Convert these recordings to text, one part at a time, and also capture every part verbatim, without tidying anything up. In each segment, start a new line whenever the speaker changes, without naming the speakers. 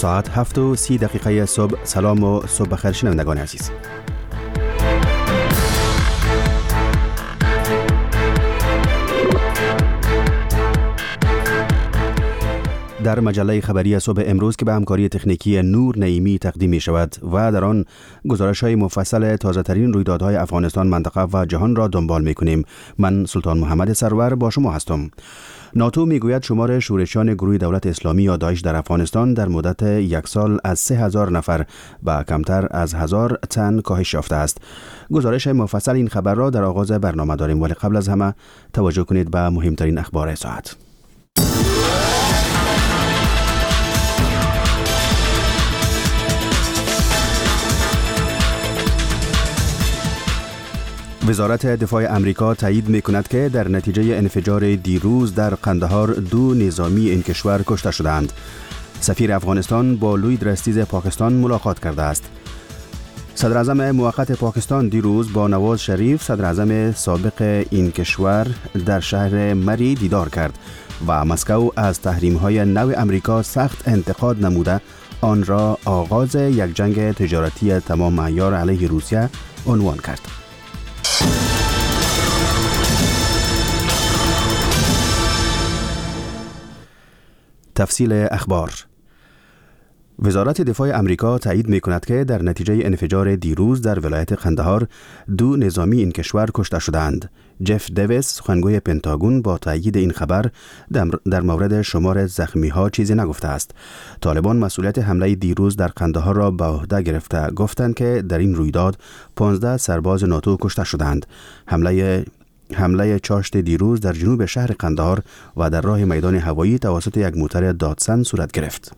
ساعت هفت و سی دقیقه صبح. سلام و صبح بخیر شنوندگان عزیز. در مجله خبری صبح امروز که به همکاری تکنیکی نور نعیمی تقدیم می شود و در آن گزارش های مفصل تازه ترین رویدادهای افغانستان، منطقه و جهان را دنبال می کنیم. من سلطان محمد سرور با شما هستم. ناتو می گوید شمار شورشیان گروه دولت اسلامی یا داعش در افغانستان در مدت یک سال از سه هزار نفر به کمتر از هزار تن کاهش یافته است. گزارش مفصل این خبر را در آغاز برنامه داریم، ولی قبل از همه توجه کنید به مهمترین اخبار ساعت. وزارت دفاع امریکا تایید می‌کند که در نتیجه انفجار دیروز در قندهار دو نظامی این کشور کشته شدند. سفیر افغانستان با لوید رستیز پاکستان ملاقات کرده است. صدر اعظم موقت پاکستان دیروز با نواز شریف صدر اعظم سابق این کشور در شهر مری دیدار کرد و مسکو از تحریم‌های نو امریکا سخت انتقاد نموده آن را آغاز یک جنگ تجارتی تمام عیار علیه روسیه عنوان کرد. تفصیل اخبار. وزارت دفاع امریکا تایید می کند که در نتیجه انفجار دیروز در ولایت قندهار دو نظامی این کشور کشته شدند. جف دیویس سخنگوی پنتاگون با تایید این خبر در مورد شمار زخمی ها چیزی نگفته است. طالبان مسئولیت حمله دیروز در قندهار را به عهده گرفته گفتند که در این رویداد پانزده سرباز ناتو کشته شدند. حمله حمله چاشت دیروز در جنوب شهر قندهار و در راه میدان هوایی توسط یک موتر دادسن صورت گرفت.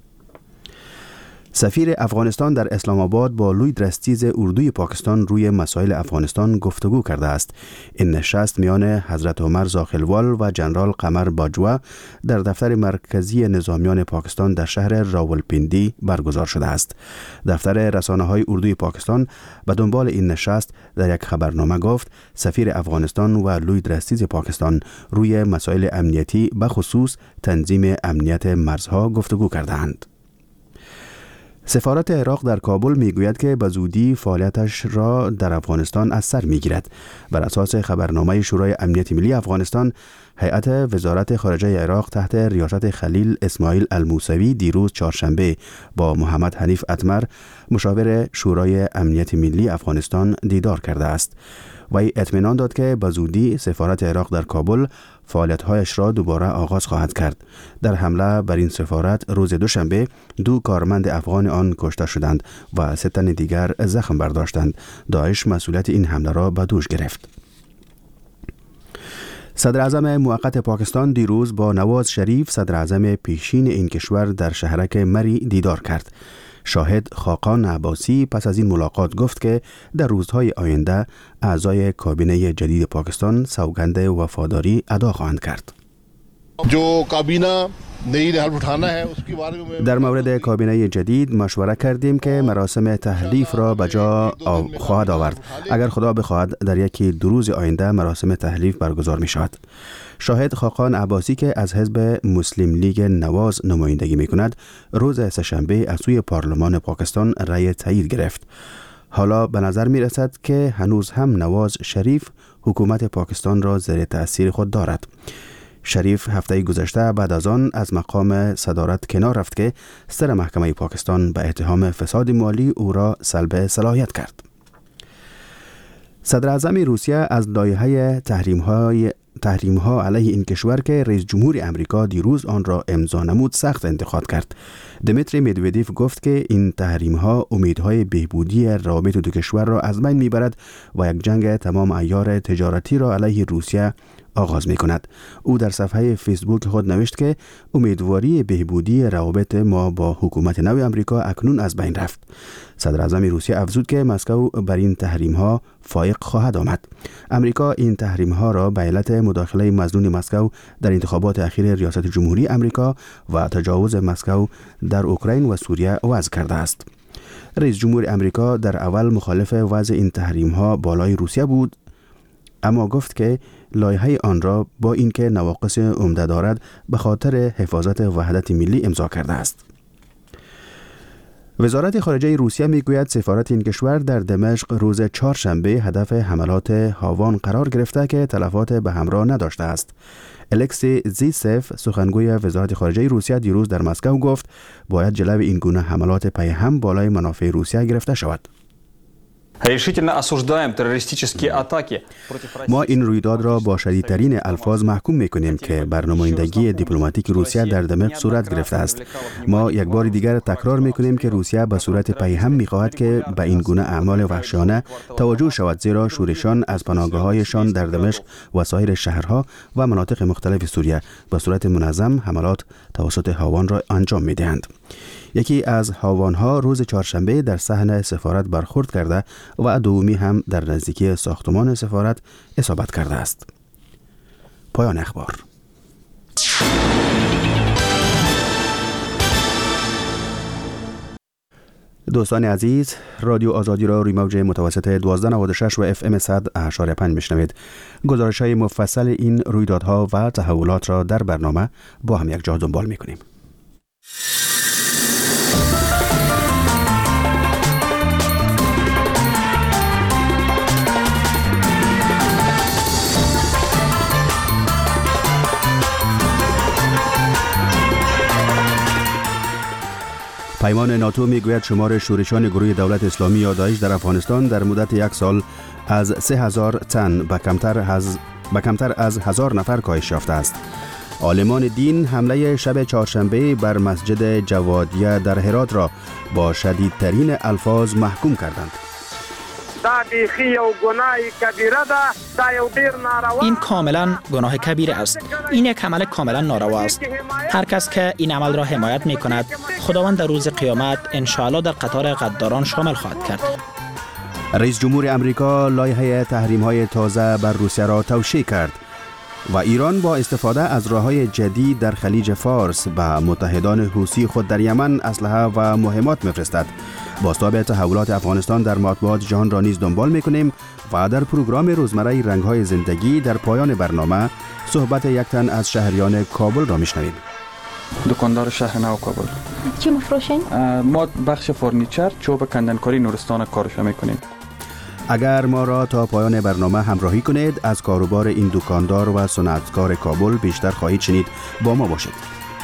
سفیر افغانستان در اسلام آباد با لوید رستیز اردوی پاکستان روی مسائل افغانستان گفتگو کرده است. این نشست میان حضرت عمر زاخلوال و جنرال قمر باجوه در دفتر مرکزی نظامیان پاکستان در شهر راولپیندی برگزار شده است. دفتر رسانه‌های اردوی پاکستان به دنبال این نشست در یک خبرنامه گفت سفیر افغانستان و لوید رستیز پاکستان روی مسائل امنیتی به خصوص تنظیم امنیت مرزها گفتگو کردند. سفارت عراق در کابل میگوید که به زودی فعالیتش را در افغانستان از سر میگیرد. بر اساس خبرنامه شورای امنیت ملی افغانستان، هیئت وزارت خارجه عراق تحت ریاست خلیل اسماعیل الموسوی دیروز چهارشنبه با محمد حنیف اتمر مشاور شورای امنیت ملی افغانستان دیدار کرده است. وی اطمینان داد که به زودی سفارت عراق در کابل فعالیت‌هایش را دوباره آغاز خواهد کرد. در حمله بر این سفارت روز دوشنبه دو کارمند افغان آن کشته شدند و سه تن دیگر زخم برداشتند. داعش مسئولیت این حمله را به دوش گرفت. صدر اعظم موقت پاکستان دیروز با نواز شریف صدر اعظم پیشین این کشور در شهرک مری دیدار کرد. شاهد خاقان عباسی پس از این ملاقات گفت که در روزهای آینده اعضای کابینه جدید پاکستان سوگند وفاداری ادا خواهند کرد.
جو کابینه
در مورد کابینه جدید مشوره کردیم که مراسم تحلیف را به جا خواهد آورد. اگر خدا بخواهد در یکی دو روز آینده مراسم تحلیف برگزار می شود. شاهد خاقان عباسی که از حزب مسلم لیگ نواز نمایندگی می کند روز سه‌شنبه از سوی پارلمان پاکستان رأی تایید گرفت. حالا به نظر می رسد که هنوز هم نواز شریف حکومت پاکستان را زیر تأثیر خود دارد. شریف هفته گذشته بعد از آن از مقام صدارت کنار رفت که سر محکمه پاکستان به اتهام فساد مالی او را سلب صلاحیت کرد. صدر اعظم روسیه از لایحه تحریم‌های تحریم‌ها علیه این کشور که رئیس جمهور امریکا دیروز آن را امضا نمود سخت انتقاد کرد. دمیتری مدودیف گفت که این تحریم‌ها امیدهای بهبودی روابط دو کشور را از بین میبرد و یک جنگ تمام عیار تجارتی را علیه روسیه آغاز می کند. او در صفحه فیسبوک خود نوشت که امیدواری بهبودی روابط ما با حکومت نو امریکا اکنون از بین رفت. صدر اعظم روسیه افزود که مسکو بر این تحریم ها فائق خواهد آمد. امریکا این تحریم ها را به علت مداخله مظنون مسکو در انتخابات اخیر ریاست جمهوری امریکا و تجاوز مسکو در اوکراین و سوریه وضع کرده است. رئیس جمهور امریکا در اول مخالف وضع این تحریم ها بالای روسیه بود، اما گفت که لایحه آن را با اینکه نواقص عمده دارد به خاطر حفاظت وحدت ملی امضا کرده است. وزارت خارجه روسیه میگوید سفارت این کشور در دمشق روز چهارشنبه هدف حملات هاوان قرار گرفته که تلفات به همراه نداشته است. الکسی زیسف سخنگوی وزارت خارجه روسیه دیروز در مسکو گفت باید جلو این گونه حملات پی هم بالای منافع روسیه گرفته شود. ما این رویداد را با شدیدترین الفاظ محکوم می‌کنیم که بر نمایندگی دیپلماتیک روسیه در دمشق صورت گرفته است. ما یک بار دیگر تکرار می‌کنیم که روسیه به صورت پی هم می‌خواهد که به این گونه اعمال وحشیانه توجه شود، زیرا شورشان از پناهگاه‌هایشان در دمشق و سایر شهرها و مناطق مختلف سوریه به صورت منظم حملات توسط هاوان را انجام می‌دهند. یکی از هاوان‌ها روز چهارشنبه در صحن سفارت برخورد کرده و دومی هم در نزدیکی ساختمان سفارت اصابت کرده است. پایان اخبار. دوستان عزیز، رادیو آزادی را روی موج متوسط دوازده نود و شش و اف ام صد و هشت پنج میشنوید. گزارش‌های مفصل این رویدادها و تحولات را در برنامه با هم یک جا دنبال می‌کنیم. پیمان ناتو میگوید شمار شورشان گروه دولت اسلامی یا داعش در افغانستان در مدت یک سال از سه هزار تن به کمتر از به کمتر از هزار نفر کاهش یافته است. عالمان دین حمله شب چهارشنبه بر مسجد جوادیه در هرات را با شدیدترین الفاظ محکوم کردند.
این کاملا گناه کبیره است. این یک عمل کاملا ناروا است. هر کس که این عمل را حمایت می کند خداوند در روز قیامت انشاءالله در قطار غداران شامل خواهد کرد.
رئیس جمهور امریکا لایحه تحریم‌های تازه بر روسیه را توشیح کرد و ایران با استفاده از راه‌های جدید در خلیج فارس به متحدان حوثی خود در یمن اسلحه و مهمات می‌فرستد. بازتاب تحولات افغانستان در مطبوعات جهان را نیز دنبال می‌کنیم و در پروگرام روزمره رنگ‌های زندگی در پایان برنامه صحبت یک تن از شهریان کابل را می‌شنویم.
دکاندار شهر نو کابل.
چی می‌فروشین؟
ما بخش فرنیچر، چوب کندنکاری نورستان کارش می‌کنیم.
اگر ما را تا پایان برنامه همراهی کنید از کاروبار این دکاندار و صنعتکار کابل بیشتر خواهید شنید. با ما باشید.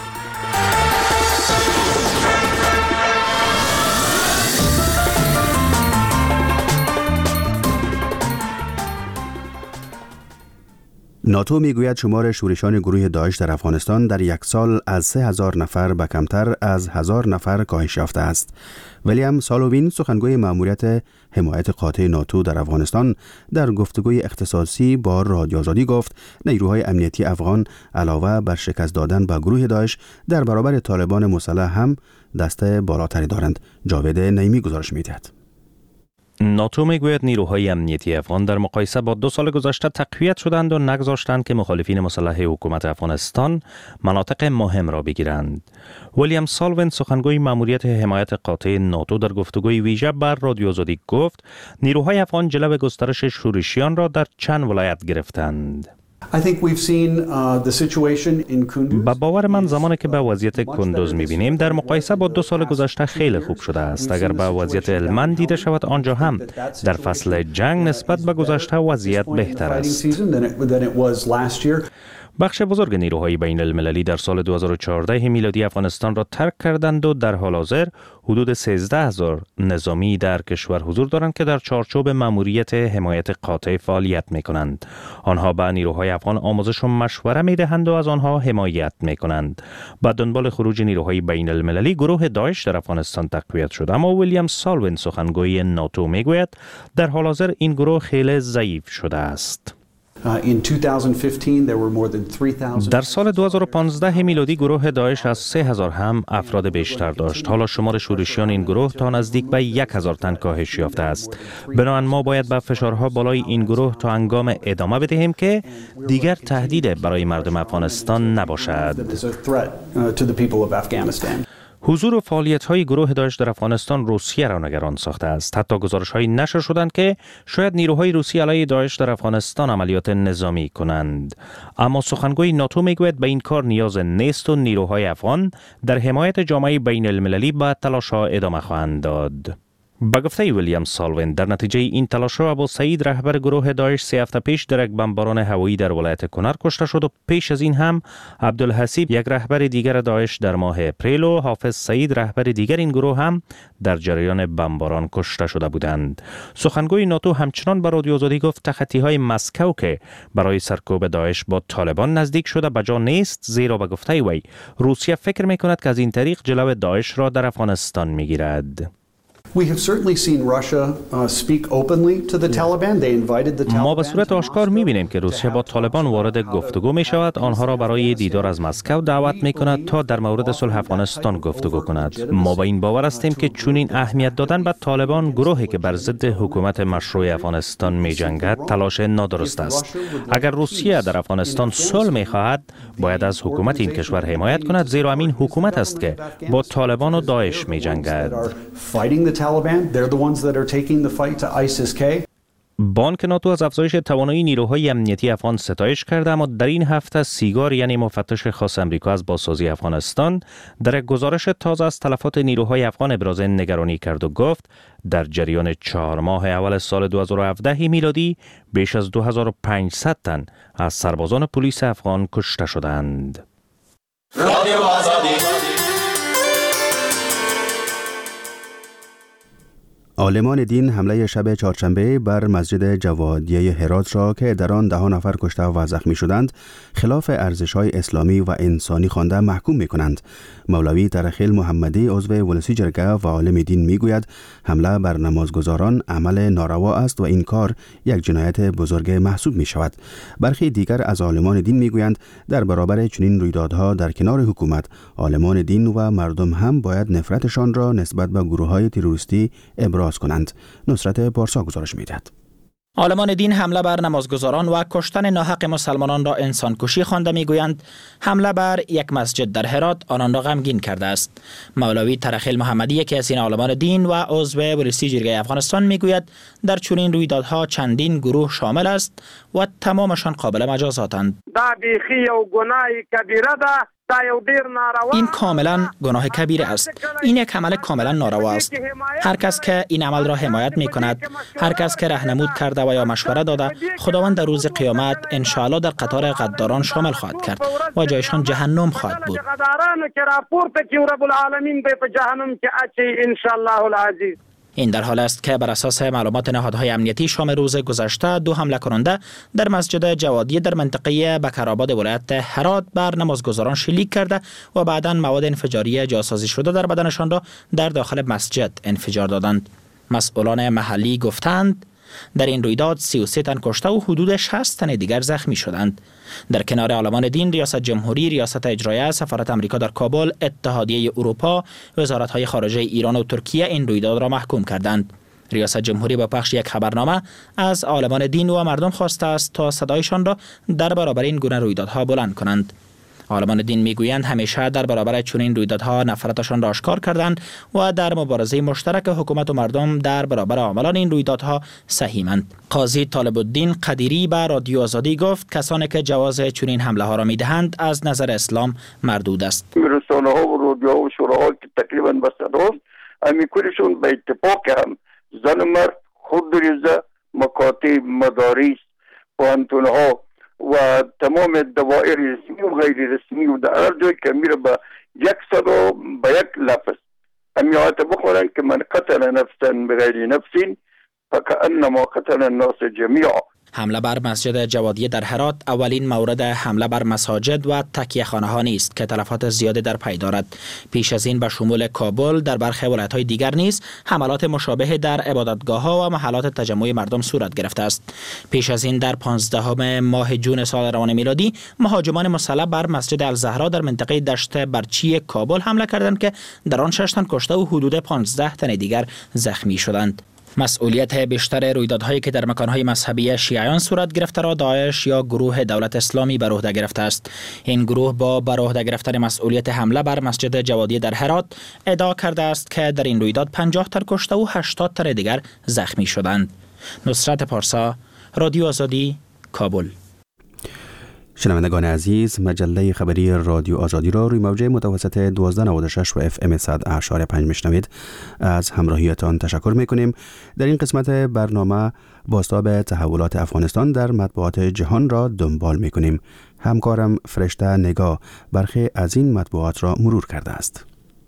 ناتو میگوید شمار شورشان گروه داعش در افغانستان در یک سال از سه هزار نفر به کمتر از هزار نفر کاهش یافته است. ویلیام سالووین سخنگوی مأموریت حمایت قاطع ناتو در افغانستان در گفتگوی اختصاصی با رادیو آزادی گفت نیروهای امنیتی افغان علاوه بر شکست دادن به گروه داعش در برابر طالبان مسلح هم دست بالاتری دارند. جاوید نعیمی گزارش می‌دهد.
ناتو میگوید نیروهای امنیتی افغان در مقایسه با دو سال گذشته تقویت شدند و نگذاشتند که مخالفین مسلح حکومت افغانستان مناطق مهم را بگیرند. ویلیام سالوین سخنگوی مأموریت حمایت قاطع ناتو در گفتگوی ویژه بر رادیو آزادی گفت نیروهای افغان جلو گسترش شورشیان را در چند ولایت گرفتند. با باور من زمانی که به وضعیت کندوز می‌بینیم در مقایسه با دو سال گذشته خیلی خوب شده است. اگر به وضعیت هلمند دیده شود آنجا هم در فصل جنگ نسبت به گذشته وضعیت بهتر است. بخش بزرگ نیروهای بین المللی در سال دو هزار و چهارده میلادی افغانستان را ترک کردند و در حال حاضر حدود سیزده هزار نظامی در کشور حضور دارند که در چارچوب مأموریت حمایت قاطع فعالیت می کنند. آنها به نیروهای افغان آموزش و مشوره می دهند و از آنها حمایت می کنند. با دنبال خروج نیروهای بین المللی گروه داعش در افغانستان تقویت شد، اما ویلیام سالوین سخنگوی ناتو می گوید در حال حاضر این گروه خیلی ضعیف شده است. در سال دو هزار و پانزده میلادی گروه داعش از سه هزار هم افراد بیشتر داشت. حالا شمار شورشیان این گروه تا نزدیک به یک هزار تن کاهش یافته است. بنابراین ما باید به فشارها بالای این گروه تا هنگام ادامه بدهیم که دیگر تهدید برای مردم افغانستان نباشد. حضور و فعالیت‌های گروه داعش در افغانستان روسیه را نگران ساخته است. حتی گزارش‌های نشر شدند که شاید نیروهای روسی علیه داعش در افغانستان عملیات نظامی کنند. اما سخنگوی ناتو میگوید به این کار نیاز نیست و نیروهای افغان در حمایت جامعه بین المللی به تلاش‌ها ادامه خواهند داد. با گفته ویلیام سالوین، در نتیجه این تلاش‌ها ابو سعید رهبر گروه داعش سه هفته پیش در یک بمباران هوایی در ولایت کنر کشته شد و پیش از این هم عبدالحسیب یک رهبر دیگر داعش در ماه اپریل و حافظ سعید رهبر دیگر این گروه هم در جریان بمباران کشته شده بودند. سخنگوی ناتو همچنان به رادیو آزادی گفت تخطی‌های مسکو که برای سرکوب داعش با طالبان نزدیک شده بجا نیست، زیرا به گفته وی روسیه فکر می‌کند که از این طریق جلو داعش را در افغانستان می‌گیرد. ما به صورت آشکار می‌بینیم که روسیه با طالبان وارد گفتگو می‌شود، آنها را برای دیدار از مسکو دعوت می‌کند تا در مورد صلح افغانستان گفتگو کند. ما با این باور هستیم که چنین اهمیت دادن به طالبان، گروهی که بر ضد حکومت مشروع افغانستان می‌جنگد، تلاش نادرست است. اگر روسیه در افغانستان صلح می‌خواهد، باید از حکومت این کشور حمایت کند، زیرا همین حکومت است که با طالبان و داعش می‌جنگد. بانک ناتو از افزایش توانایی نیروهای امنیتی افغان ستایش کرده، اما در این هفته سیگار یعنی مفتش خاص امریکا از بازسازی افغانستان در یک گزارش تازه از تلفات نیروهای افغان ابراز نگرانی کرد و گفت در جریان چهار ماه اول سال دو هزار و هفده میلادی بیش از دو هزار و پانصد تن از سربازان پلیس افغان کشته شدند.
عالمان دین حمله شب چهارشنبه بر مسجد جوادیه هرات را که در آن ده نفر کشته و زخمی شدند خلاف ارزش‌های اسلامی و انسانی خوانده محکوم می‌کنند. مولوی ترخیل محمدی عضو ولسی جرگه و عالم دین می‌گوید حمله بر نمازگزاران عمل ناروا است و این کار یک جنایت بزرگ محسوب می‌شود. برخی دیگر از عالمان دین می‌گویند در برابر چنین رویدادها در کنار حکومت، عالمان دین و مردم هم باید نفرتشان را نسبت به گروه‌های تروریستی ابراز کنند. نصرت پارسا گزارش می‌دهد.
عالمان دین حمله بر نمازگزاران و کشتن ناحق مسلمانان را انسان کشی خوانده میگویند حمله بر یک مسجد در هرات آنان را غمگین کرده است. مولوی ترخیل محمدی یکی از این عالمان دین و عضو ولسی جرگه افغانستان میگوید در چنین رویدادها چندین گروه شامل است و تمامشان قابل مجازاتند. این کاملا گناه کبیره است. این یک عمل کاملا ناروا است. هر کس که این عمل را حمایت می کند، هر کس که راهنمود کرده و یا مشوره داده، خداوند در روز قیامت ان شاء الله در قطار غداران شامل خواهد کرد و جایشان جهنم خواهد بود. این در حال است که بر اساس معلومات نهادهای امنیتی شام روز گذشته دو حمله کننده در مسجد جوادیه در منطقه بکرآباد ولایت هرات بر نمازگزاران شلیک کرده و بعداً مواد انفجاری جاسازی شده در بدنشان را در داخل مسجد انفجار دادند. مسئولان محلی گفتند در این رویداد سی و سه تن کشته و حدود شصت تن دیگر زخمی شدند. در کنار عالمان دین، ریاست جمهوری، ریاست اجرایه، سفارت آمریکا در کابل، اتحادیه اروپا، وزارت‌های خارجه ایران و ترکیه این رویداد را محکوم کردند. ریاست جمهوری با پخش یک خبرنامه از عالمان دین و مردم خواسته است تا صدایشان را در برابر این گونه رویدادها بلند کنند. عالمان دین میگویند همیشه در برابر چنین رویدادها نفرتشان را آشکار کردند و در مبارزه مشترک حکومت و مردم در برابر عاملان این رویدادها سهیمند. قاضی طالب الدین قدیری به رادیو آزادی گفت کسانی که جواز چنین حمله ها را میدهند از نظر اسلام مردود است.
رسانه ها و رادیوها و شوراها که تقریبا بسته امیکوریشون به اتفاق هم زن و مرد خود ریزه مکاتب مدارس پوهنتونها و تمام دوائر رسمی و غیر رسمی و در هر جای که میره به یک صدا به یک لفظ امیات بخورن که من قتل نفسا بغیر نفس فکأنما قتل الناس جمیعا.
حمله بر مسجد جوادیه در هرات اولین مورد حمله بر مساجد و تکیه خانه ها نیست که تلفات زیادی در پی دارد. پیش از این به شمول کابل در برخی ولایت‌های دیگر نیز حملات مشابه در عبادتگاه‌ها و محلات تجمع مردم صورت گرفته است. پیش از این در پانزدهم ماه جون سال روان میلادی مهاجمان مسلح بر مسجد الزهرا در منطقه دشت برچی کابل حمله کردند که در آن شش تن کشته و حدود پانزده تن دیگر زخمی شدند. مسئولیت بیشتر رویدادهایی که در مکانهای مذهبی شیعیان صورت گرفته را داعش یا گروه دولت اسلامی بر عهده گرفته است. این گروه با بر عهده گرفتن مسئولیت حمله بر مسجد جوادیه در هرات ادعا کرده است که در این رویداد پنجاه تن کشته و هشتاد تن دیگر زخمی شدند. نصرت پارسا، رادیو آزادی، کابل.
شنوندگان عزیز، مجله خبری رادیو آزادی را روی موجه متوسط دوازده نود و شش و اف ام صد و پنج میشنوید. از همراهیتان تشکر میکنیم. در این قسمت برنامه بازتاب تحولات افغانستان در مطبوعات جهان را دنبال میکنیم. همکارم فرشته نگاه برخی از این مطبوعات را مرور کرده است.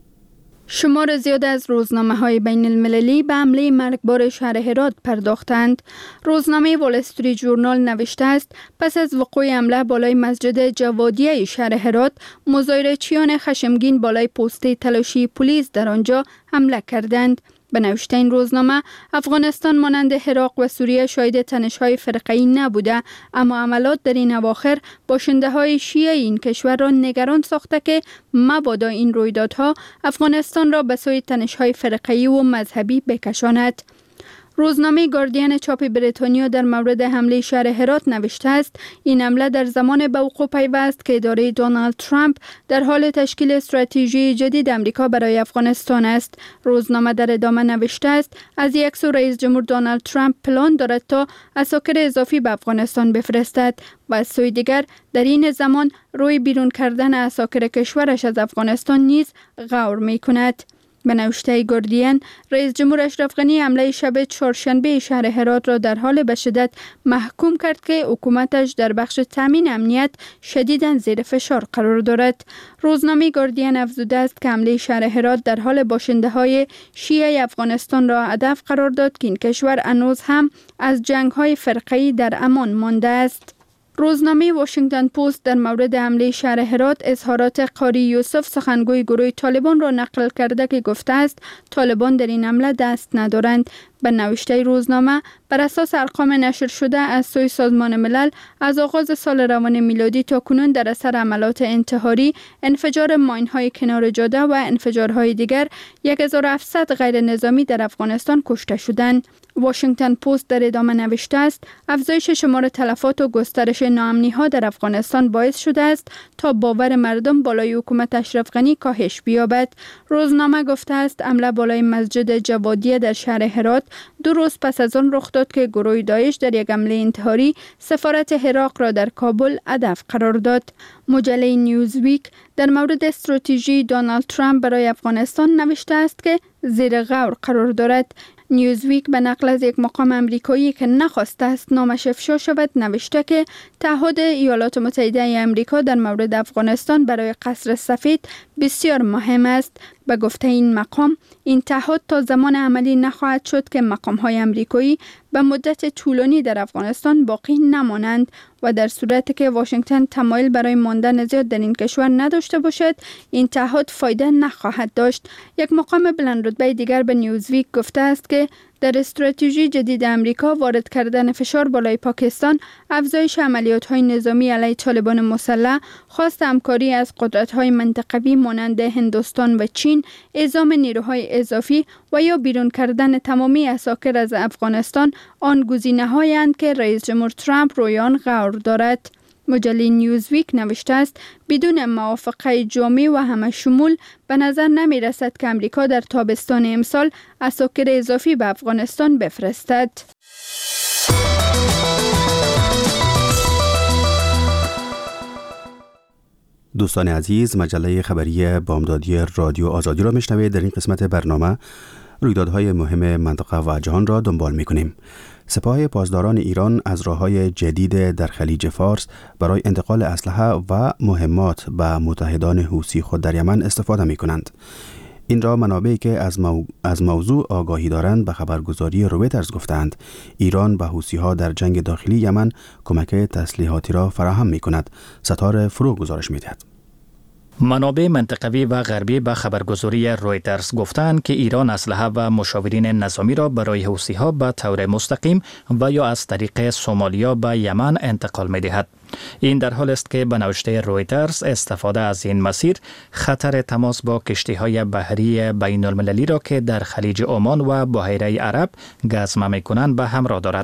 شمار زیاد از روزنامه‌های بین المللی به حمله مرگبار شهر هرات پرداختند. روزنامه وال استریت ژورنال نوشته است پس از وقوع حمله بالای مسجد جوادیه شهر هرات، مظاهره‌چیان خشمگین بالای پست تلاشی پلیس در آنجا حمله کردند. به نوشته این روزنامه، افغانستان مانند عراق و سوریه شاهد تنش‌های فرقه‌ای نبوده، اما عملات در این اواخر باشنده‌های شیعه این کشور را نگران ساخته که مبادا این رویدادها افغانستان را به سوی تنش‌های فرقه‌ای و مذهبی بکشاند. روزنامه گاردین چاپ بریتانیا در مورد حمله شهر هرات نوشته است این حمله در زمان به وقوع پیوست که اداره دونالد ترامپ در حال تشکیل استراتژی جدید امریکا برای افغانستان است. روزنامه در ادامه نوشته است از یک سو رئیس جمهور دونالد ترامپ پلان دارد تا عساکر اضافی به افغانستان بفرستد و از سوی دیگر در این زمان روی بیرون کردن عساکر کشورش از افغانستان نیز غور می کند. به نوشته گاردین، رئیس جمهور اشرف غنی حمله شب چهارشنبه شهر هرات را در حال به شدت محکوم کرد که حکومتش در بخش تامین امنیت شدیداً زیر فشار قرار دارد. روزنامه گاردین افزوده است که حمله شهر هرات در حال باشنده‌های شیعه افغانستان را هدف قرار داد که این کشور هنوز هم از جنگ‌های فرقه‌ای در امان مانده است. روزنامه واشنگتن پست در مورد حمله شهر هرات اظهارات قاری یوسف سخنگوی گروه طالبان را نقل کرده که گفته است طالبان در این حمله دست ندارند. به نوشته روزنامه، بر اساس ارقام نشر شده از سوی سازمان ملل از آغاز سال روان میلادی تا کنون در اثر عملات انتحاری، انفجار ماین‌های کنار جاده و انفجارهای دیگر یک هزار و هفتصد غیر نظامی در افغانستان کشته شدند. واشنگتن پست در ادامه نوشته است افزایش شمار تلفات و گسترش ناامنی‌ها در افغانستان باعث شده است تا باور مردم بالای حکومت اشرف غنی کاهش بیابد. روزنامه گفته است حمله بالای مسجد جوادیه در شهر هرات دو روز پس از آن رخ داد که گروه داعش در یک حمله انتحاری سفارت عراق را در کابل هدف قرار داد. مجله نیوزویک در مورد استراتژی دونالد ترامپ برای افغانستان نوشته است که زیر غور قرار دارد. نیوزویک به نقل از یک مقام امریکایی که نخواسته است نامش افشا شود نوشته که تعهد ایالات متحده آمریکا در مورد افغانستان برای قصر سفید بسیار مهم است. به گفته این مقام، این تعهد تا زمان عملی نخواهد شد که مقام‌های آمریکایی به مدت طولانی در افغانستان باقی نمانند و در صورتی که واشنگتن تمایل برای ماندن زیاد در این کشور نداشته باشد، این تعهد فایده نخواهد داشت. یک مقام بلند رتبه دیگر به نیوزویک گفته است که در استراتژی جدید امریکا وارد کردن فشار بالای پاکستان، افزایش عملیات‌های نظامی علیه طالبان مسلح، خواست همکاری از قدرت‌های منطقوی مانند هندوستان و چین، اعزام نیروهای اضافی و یا بیرون کردن تمامی عساکر از افغانستان آن گزینه‌هایند که رئیس جمهور ترامپ روی آن غور دارد. مجله نیوزویک نوشته است بدون موافقه جامع و همه شمول به نظر نمی رسد که امریکا در تابستان امسال عساکر اضافی به افغانستان بفرستد.
دوستان عزیز، مجله خبری بامدادی رادیو آزادی را میشنوید. در این قسمت برنامه رویدادهای مهم منطقه و جهان را دنبال میکنیم. سپاه پاسداران ایران از راه‌های جدید در خلیج فارس برای انتقال اسلحه و مهمات به متحدان حوثی خود در یمن استفاده می‌کنند. این را منابعی که از, مو... از موضوع آگاهی دارند به خبرگزاری رویترز گفتند. ایران به حوثی‌ها در جنگ داخلی یمن کمک تسلیحاتی را فراهم می‌کند. ستاره فروغ گزارش می‌دهد.
منابع منطقوی و غربی به خبرگزاری رویترز گفتند که ایران اسلحه و مشاورین نظامی را برای حوثی‌ها به طور مستقیم و یا از طریق سومالیا به یمن انتقال می‌دهد. این در حال است که به نوشته رویترز استفاده از این مسیر خطر تماس با کشتی‌های بحری بین المللی را که در خلیج عمان و بحیره عرب گزمه می‌کنند به همراه دارد.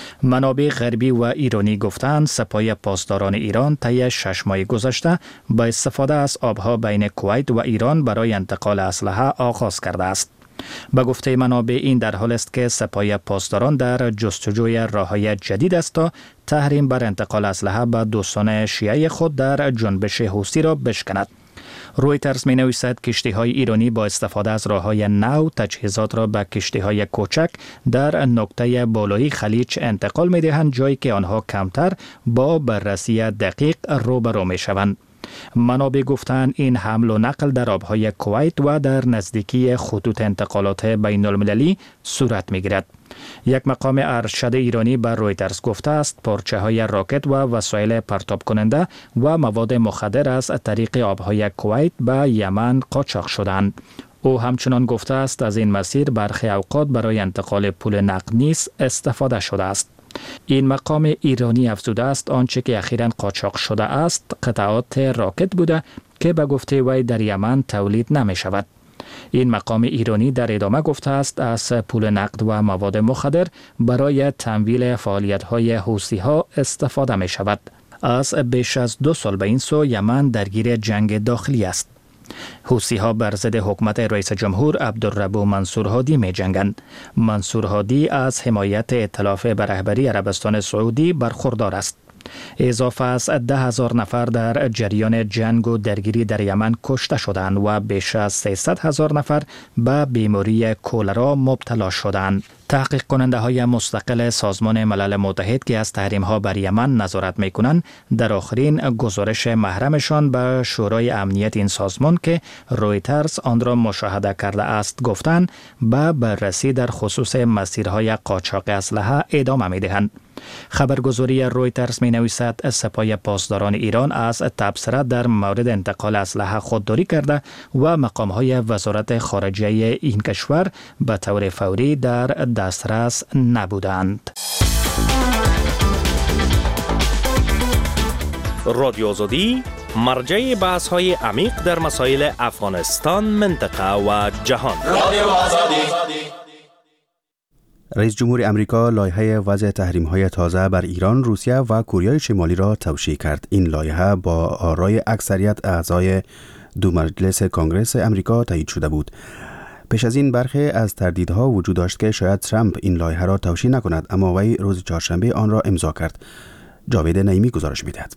منابع غربی و ایرانی گفتند سپاه پاسداران ایران طی شش ماه گذشته با استفاده از آبها بین کویت و ایران برای انتقال اسلحه آغاز کرده است. به گفته منابع این در حال است که سپاه پاسداران در جستجوی راه‌های جدید است تا تحریم بر انتقال اسلحه به دوستان شیعه خود در جنبش حوثی را بشکند. رویترز می نویسد کشتی‌های ایرانی با استفاده از راه‌های نو تجهیزات را به کشتی‌های کوچک در نقطه بالایی خلیج انتقال می دهند، جایی که آنها کمتر با بررسی دقیق روبرو می شوند. منابع گفتند این حمل و نقل در آبهای کویت و در نزدیکی خطوط انتقالات بین المللی صورت می گیرد. یک مقام ارشد ایرانی بر رویترز گفته است پارچه های راکت و وسایل پرتاب کننده و مواد مخدر از طریق آبهای کویت به یمن قاچاق شدند. او همچنان گفته است از این مسیر برخی اوقات برای انتقال پول نقد نیز استفاده شده است. این مقام ایرانی افزوده است آنچه که اخیراً قاچاق شده است قطعات راکت بوده که به گفته وی در یمن تولید نمی شود. این مقام ایرانی در ادامه گفته است از پول نقد و مواد مخدر برای تمویل فعالیت‌های حوثی‌ها استفاده می شود. از بیش از دو سال به این سو یمن درگیر جنگ داخلی است. حوثی‌ها بر ضد حکومت رئیس جمهور عبدالربو منصور هادی می جنگند. منصور هادی از حمایت ائتلاف به رهبری عربستان سعودی برخوردار است. اضافه از ده هزار نفر در جریان جنگ و درگیری در یمن کشته شدند و بیش از سیصد هزار نفر به بیماری کولرا مبتلا شدند. تحقیق کننده های مستقل سازمان ملل متحد که از تحریم ها بر یمن نظارت می کنند در آخرین گزارش محرمشان به شورای امنیت این سازمان که رویترز آن را مشاهده کرده است گفتند به بررسی در خصوص مسیرهای قاچاق اسلحه ادامه می دهند. خبرگزاری رویترز می نویسد سپاه پاسداران ایران از تبصره در مورد انتقال اسلحه خودداری کرده و مقام های وزارت خارجه این کشور به طور فوری در دسترس نبودند.
رادیو آزادی مرجع بحث های عمیق در مسائل افغانستان، منطقه و جهان. رادیو آزادی.
رئیس جمهور امریکا لایحه وضع تحریم‌های تازه بر ایران، روسیه و کره شمالی را توشیح کرد. این لایحه با آرای اکثریت اعضای دو مجلس کنگره امریکا تایید شده بود. پیش از این برخی از تردیدها وجود داشت که شاید ترامپ این لایحه را توشیح نکند، اما وی روز چهارشنبه آن را امضا کرد. جاوید نعیمی گزارش می‌دهد.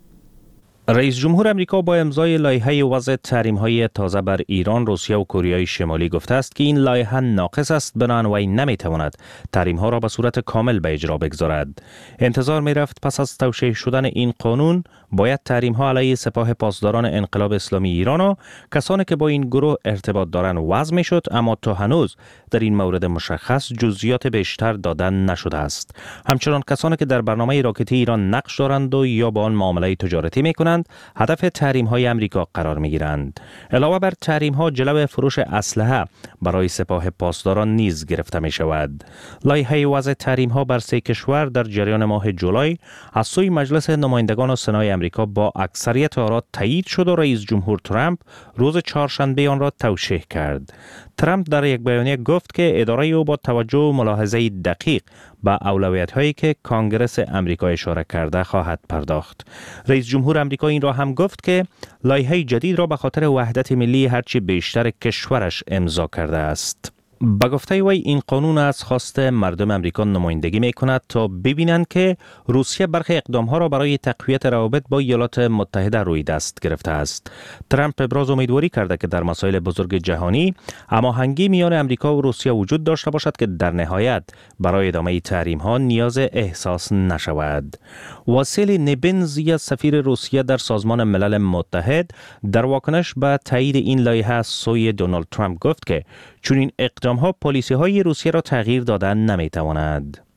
رئیس جمهور امریکا با امضای لایحه وضع تحریم‌های تازه بر ایران، روسیه و کره شمالی گفته است که این لایحه ناقص است، بنابراین وی نمی‌تواند تحریم‌ها را به صورت کامل به اجرا بگذارد. انتظار می‌رفت پس از توشیح شدن این قانون باید تحریم‌ها علیه سپاه پاسداران انقلاب اسلامی ایران و کسانی که با این گروه ارتباط دارند وضع می‌شد، اما تا هنوز در این مورد مشخص جزئیات بیشتر دادن نشده است. همچنان کسانی که در برنامه راکتی ایران نقش دارند و یا با آن معامله تجارتی می‌کنند هدف تحریم‌های امریکا قرار می‌گیرند. علاوه بر تحریم‌ها، جلو فروش اسلحه برای سپاه پاسداران نیز گرفته می‌شود. لایحه وضع تحریم‌ها بر سه کشور در جریان ماه جولای از سوی مجلس نمایندگان و سنای امریکا با اکثریت آرا تایید شد و رئیس جمهور ترامپ روز چهارشنبه آن را توشیح کرد. ترامپ در یک بیانیه گفت که اداره او با توجه و ملاحظه دقیق به اولویت‌هایی که کنگره امریکا اشاره کرده خواهد پرداخت. رئیس جمهور امریکا این را هم گفت که لایحه جدید را به خاطر وحدت ملی هرچی بیشتر کشورش امضا کرده است. به گفته وی این قانون از خواست مردم امریکا نمایندگی می کند تا ببینند که روسیه برخی اقدامها را برای تقویت روابط با ایالات متحده روی دست گرفته است. ترامپ ابراز امیدواری کرده که در مسائل بزرگ جهانی هماهنگی میان امریکا و روسیه وجود داشته باشد که در نهایت برای ادامه تحریم ها نیاز احساس نشود. واسیلی نبنز، سفیر روسیه در سازمان ملل متحد، در واکنش به تایید این لایحه از سوی دونالد ترامپ گفت که چون این اقدام ها پالیسی های روسیه را تغییر دادن نمی تواند.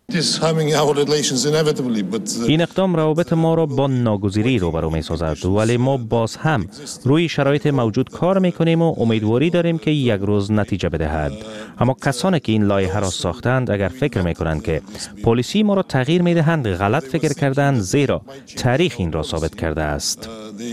این اقدام روابط ما را با ناگزیری روبرو می سازد، ولی ما باز هم روی شرایط موجود کار می کنیم و امیدواری داریم که یک روز نتیجه بدهد. اما کسانی که این لایحه را ساختند اگر فکر می کنند که پلیسی ما را تغییر می دهند غلط فکر کردند، زیرا تاریخ این را ثابت کرده است.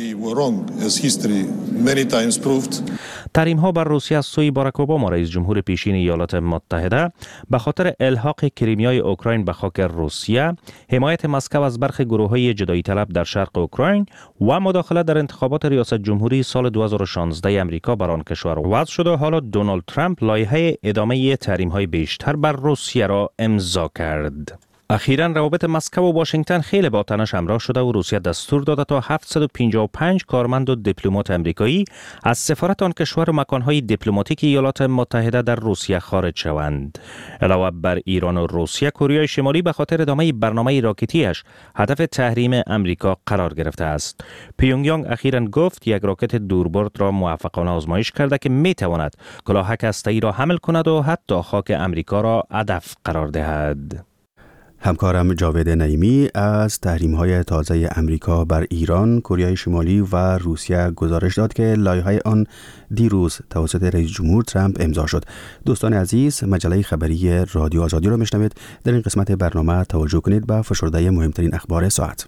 تحریم ها بر روسیه از سوی باراک اوباما رئیس جمهور پیشین ایالات متحده به خاطر الحاق کریمیای اوکراین به خاک روسیه، حمایت مسکو از برخی گروه‌های جدایی طلب در شرق اوکراین و مداخله در انتخابات ریاست جمهوری سال دو هزار و شانزده امریکا بر آن کشور وضع شده. حالا دونالد ترامپ لایحه ادامه تحریم‌های بیشتر بر روسیه را امضا کرد. اخیراً روابط مسکو و واشنگتن خیلی با تنش همراه شده و روسیه دستور داده تا هفتصد و پنجاه و پنج کارمند و دیپلمات امریکایی از سفارت آن کشور و مکانهای دیپلماتیک ایالات متحده در روسیه خارج شوند. علاوه بر ایران و روسیه، کره شمالی به خاطر ادامه برنامه راکتیش هدف تحریم امریکا قرار گرفته است. پیونگ یانگ اخیراً گفت یک راکت دوربرد را موفقانه آزمایش کرده که می تواند کلاهک هسته‌ای را حمل کند و حتی خاک امریکا را هدف قرار دهد.
همکارم جاوید نعیمی از تحریم‌های تازه امریکا بر ایران، کره شمالی و روسیه گزارش داد که لایحه آن دیروز توسط رئیس جمهور ترامپ امضا شد. دوستان عزیز، مجله خبری رادیو آزادی را میشنوید. در این قسمت برنامه توجه کنید به فشرده مهمترین اخبار ساعت.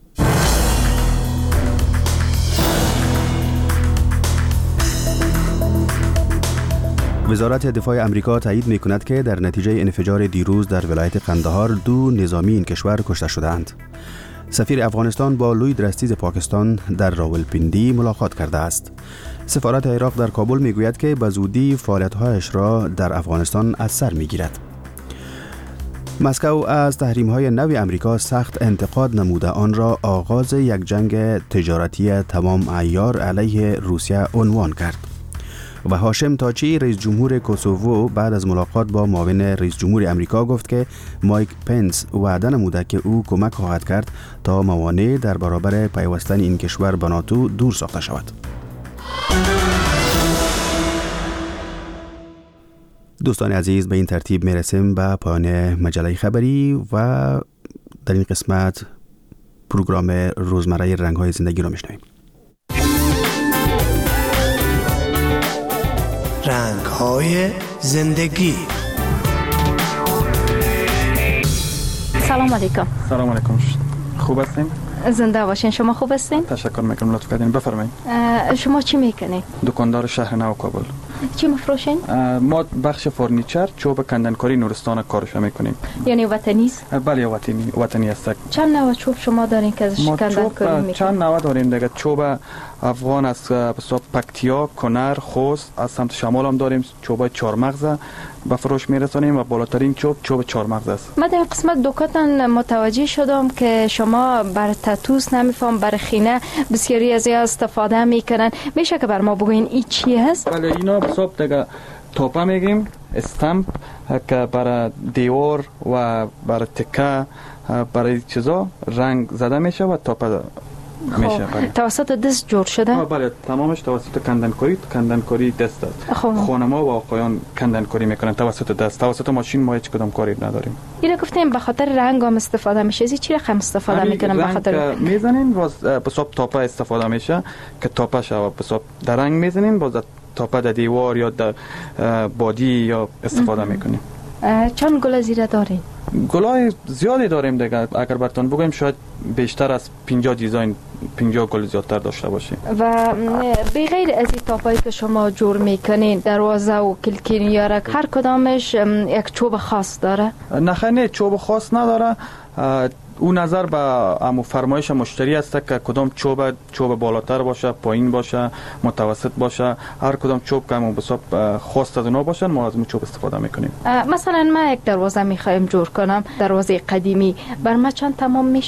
وزارت دفاع امریکا تایید می کند که در نتیجه انفجار دیروز در ولایت قندهار دو نظامی این کشور کشته شدند. سفیر افغانستان با لوید رستیز پاکستان در راولپیندی ملاقات کرده است. سفارت عراق در کابل می گوید که به زودی فعالیت‌هایش را در افغانستان از سر می گیرد. مسکو از تحریم‌های نو امریکا سخت انتقاد نموده آن را آغاز یک جنگ تجارتی تمام عیار علیه روسیه عنوان کرد. و هاشم تاچی رئیس جمهور کوسوو بعد از ملاقات با معاون رئیس جمهور امریکا گفت که مایک پنس وعده نموده که او کمک خواهد کرد تا موانع در برابر پیوستن این کشور به ناتو دور ساخته شود. دوستان عزیز، به این ترتیب میرسیم به پایان مجله خبری و در این قسمت پروگرام روزمره رنگ‌های زندگی را میشنویم.
رنگ‌های زندگی.
سلام علیکم.
سلام علیکم. خوب هستین؟
زنده باشین. شما خوب هستین؟
تشکر میکنم، لطف کردین. بفرمایید.
شما چی میکنین؟
دکاندار شهر نو کابل.
چی میفروشین؟
ما بخش فرنیچر، چوب کندنکاری نورستان کارش میکنیم.
یعنی وطنی است؟
بله، وطنی وطنی است.
چند نوع چوب شما دارین که ازش کندنکاری میکنین؟
چند نوع داریم دیگه. چوب افغان از حساب پکتیا، کنر، خوست، از سمت شمال هم داریم. چوبای چهار مغز به فروش میرسونیم و بالاترین چوب چوب چهار مغز است.
من در قسمت دکاتن متوجه شدم که شما بر تاتوس نمیفهم بر خینه بسیاری از استفاده میکنن. میشه که بر ما بگوین این چی هست؟
بله، اینا حساب دیگه توپا میگیم، استمپ که برای دیوار و برای تکه برای چیزا رنگ زده میشه و توپا میشه. بله.
توسط دست جور شده؟
بله، تمامش توسط کندنکاری کندنکاری دست است. خانم‌ها و آقایان کندنکاری میکنن توسط دست. توسط ماشین ما هیچ کدام کاری نداریم.
اینا گفتیم به خاطر رنگ هم استفاده میشه. از چی رقم استفاده میکنن؟ به خاطر
میزنین باز به حساب توپا استفاده میشه که توپا شو به حساب در رنگ میزنین، باز توپا در دیوار یا در بادی یا استفاده میکنیم.
چند گل زیره دارین؟
گلای زیادی داریم دیگه. اگر براتون بگم شاید بیشتر از پنجاه دیزاین، پنجاه گل زیادتر داشته باشیم.
و بغیر از این تاپایی که شما جور میکنین، دروازه و کلکین یارک، هر کدامش یک چوب خاص داره؟
نه نه، چوب خاص نداره. او نظر به امو فرمایش مشتری است که کدام چوب چوب بالاتر باشه، پایین باشه، متوسط باشه. هر کدام چوب که امو حساب خاص از اونا باشن ما از اون چوب استفاده میکنیم.
مثلا ما یک دروازه میخوایم جور کنم، دروازه قدیمی، بر ما چند تمام میشه؟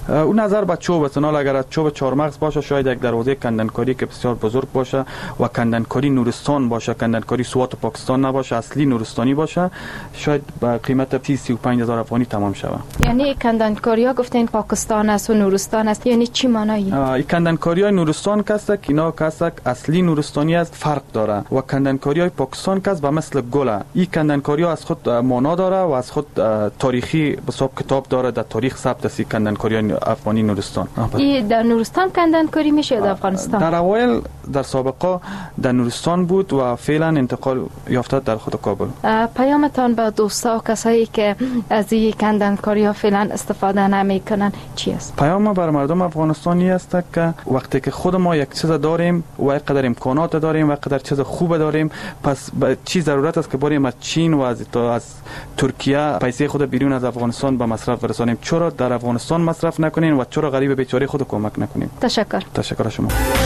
اون نظر به چوب است. اگر چوب چهارمغز باشه شاید یک دروازه کندنکاری که بسیار بزرگ باشه و کندنکاری نورستان باشه، کندنکاری سوات و پاکستان نباشه، اصلی نورستانی باشه، شاید به قیمت سی سی و پنج هزار افغانی تمام شود.
یعنی کندنکاری ها گفتین پاکستان است و نورستان است، یعنی چی معنایی؟
این کندنکاری های نورستان کسک اینا کسک اصلی نورستانی است فرق داره و کندنکاری های پاکستان کس به مثل گله. این کندنکاری ها از خود معنا داره و از خود تاریخی به حساب کتاب داره، در تاریخ ثبت است کندنکاری های افغانی نورستان.
این در نورستان کندنکاری میشه در افغانستان؟
در اوایل در سابقه در نورستان بود و فعلا انتقال یافته در خود کابل.
پیامتان به دوستا و کسایی که از این کندنکاری ها فعلا استفاده نمیکنن چی است؟
پیام بر مردم افغانستانی است که وقتی که خود ما یک چیز داریم و یک قدر امکانات داریم و یک قدر چیز خوب داریم، پس چی ضرورت است که بریم از چین و از از ترکیه پیسه خود بیرون از افغانستان به مصرف برسانیم؟ چرا در افغانستان مصرف نکنیم و چرا غریب بیچاره خود کمک نکنیم؟
تشکر.
تشکر شما.